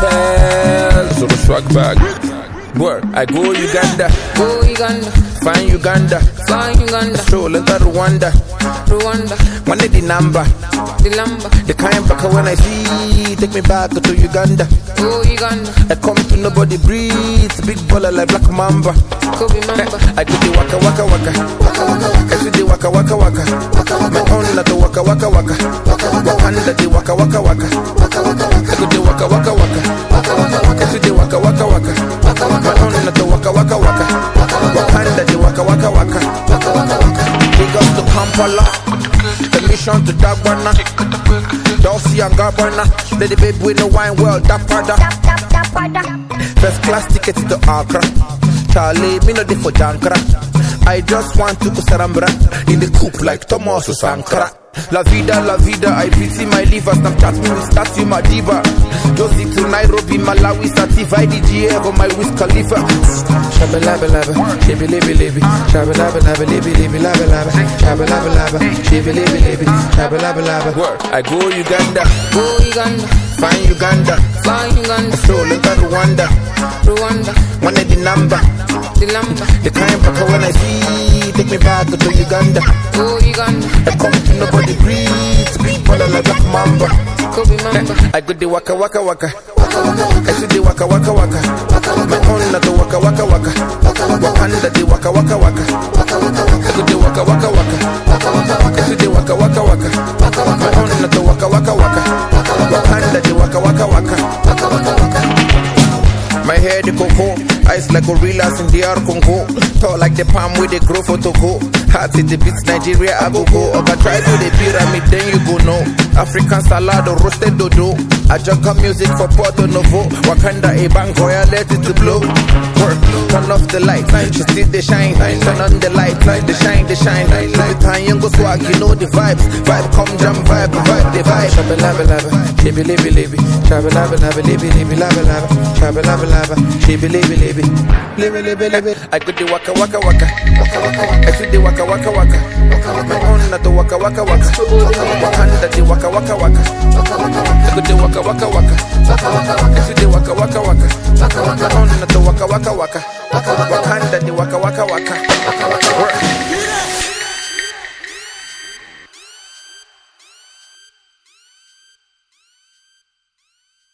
hell, so the swag bag. Word, I go Uganda, find Uganda, stroll into Rwanda, money the number, the kind back when I see, take me back to Uganda. I come to nobody breathe, big baller like Black Mamba. I do the waka waka waka, I do the waka waka waka, my own not the waka waka waka, Wakanda the waka waka waka, I do the waka waka waka, I do the waka waka waka, my own not the waka waka waka, Wakanda the waka waka waka. Big up to Kampala, the mission to Dagwana, Dolce and Gabbana, let the baby with no wine world, that pada. First class tickets to Accra, Charlie, me no dey for Jankra. I just want to go Sarambra in the coupe like Thomas Sankara. La vida, I pity my liver. Snapchat me with statue, my diva. Josie to Nairobi, Malawi, Sativa, IDGA for my Wiz Khalifa. Shabba labba labba, shibby libby libby, shabba labba labba, libby libby labba labba, shabba labba labba, shibby libby libby, shabba labba labba. Word, I go Uganda, find Uganda, stroll into Rwanda, one of the number, the kind back when I see, take me back to Uganda. I come to nobody breathe, big baller like Black Mamba. I go the waka waka waka, I do the waka waka waka, my own not the waka waka waka, Wakanda the waka waka waka, I do the waka waka waka, I do the waka waka waka, my own not the waka waka waka, Wakanda the waka waka waka. My hair the cocoa, eyes like gorillas in the Congo. Tall like the palm with the grow for Togo. Heart in the beats, Nigeria, I go. Over try to the pyramid, then you go no. African salad or roasted dodo. I just got music for Porto Novo. Wakanda a bank, let it to blow. Work, turn off the light, she still they shine. Turn on the light, the shine. Like time go swag, you know the vibes. Vibe come jam, vibe the vibe. Shabba labba labba, shibby libby libby, shabba labba labba, libby libby labba labba, shabba labba labba, shibby libby libby, libby libby libby. I could do waka waka waka, I could do waka waka waka, my own not the waka waka waka, Wakanda the waka waka waka, I could do waka waka waka, I could do waka waka waka, my own not the waka waka waka, Wakanda the waka waka waka.